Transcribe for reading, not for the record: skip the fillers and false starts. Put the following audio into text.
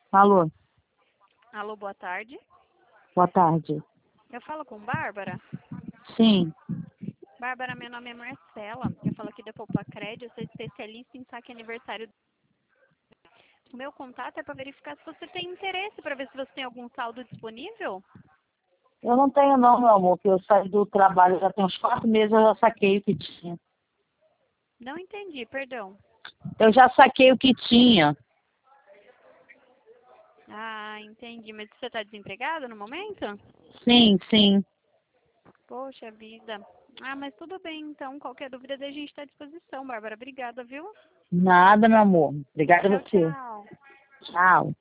Alô, Alô, boa tarde. boa tarde. Eu falo com Bárbara. Sim, Bárbara, meu nome é Marcela. Eu falo aqui da Poupa Crédito, eu sou especialista em saque aniversário. O meu contato é para verificar se você tem interesse, para ver se você tem algum saldo disponível. eu não tenho não, meu amor, que eu saí do trabalho já tem uns 4 meses, eu já saquei o que tinha. Não entendi, perdão. Eu já saquei o que tinha. Ah, entendi. Mas você está desempregada no momento? Sim, sim. Poxa vida. Ah, mas tudo bem, então. Qualquer dúvida a gente está à disposição, Bárbara. Obrigada, viu? Nada, meu amor. Obrigada a Tchau, você. tchau. Tchau.